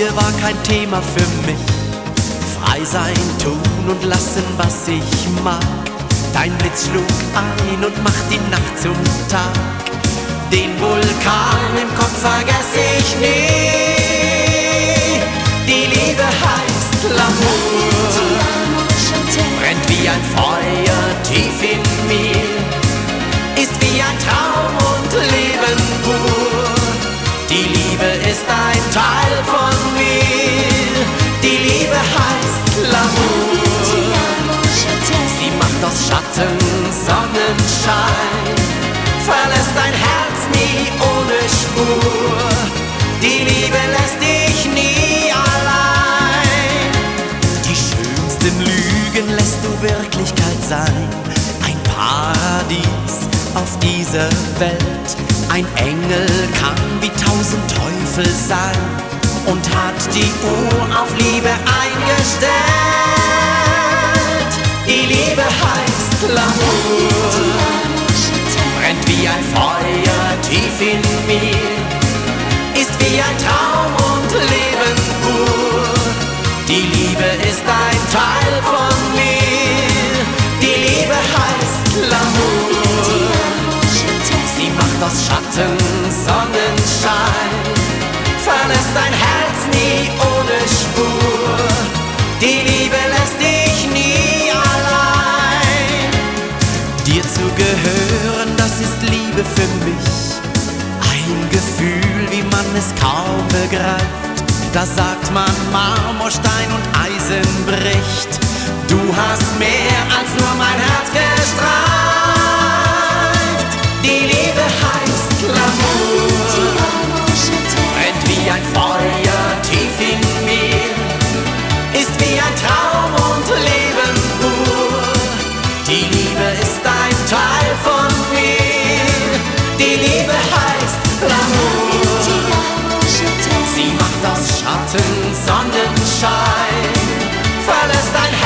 Liebe war kein Thema für mich. Frei sein, tun und lassen, was ich mag. Dein Blitz schlug ein und macht die Nacht zum Tag. Den Vulkan im Kopf vergess ich nie. Die Liebe heißt L'amour, brennt wie ein Feuer tief in mir, ist wie ein Traum und Leben pur. Die Liebe ist ein Teil von mir. Die Liebe heißt L'amour. Sie macht aus Schatten Sonnenschein, verlässt dein Herz nie ohne Spur. Die Liebe lässt dich nie allein. Die schönsten Lügen lässt du Wirklichkeit sein. Ein Paradies auf dieser Welt. Ein Engel kann wie 1000 Teufel sein und hat die Uhr auf Liebe eingestellt. Die Liebe heißt L'amour, brennt wie ein Feuer tief in mir, ist wie ein Traum und Leben pur. Die Liebe ist ein Teil von mir. Die Liebe heißt L'amour. Sie macht aus Schatten Sonnenschein, verlässt dein Herz nie ohne Spur. Die Liebe lässt dich nie allein. Dir zu gehören, das ist Liebe für mich. Ein Gefühl, wie man es kaum begreift. Da sagt man, Marmorstein und Eisen bricht. Du hast mehr als nur mein Herz gestreift. Die Liebe heißt L'amour, brennt wie ein Feuer tief in mir, ist wie ein Traum und Leben pur. Die Liebe ist ein Teil von mir. Die Liebe heißt L'amour. Sie macht aus Schatten Sonnenschein, verlässt dein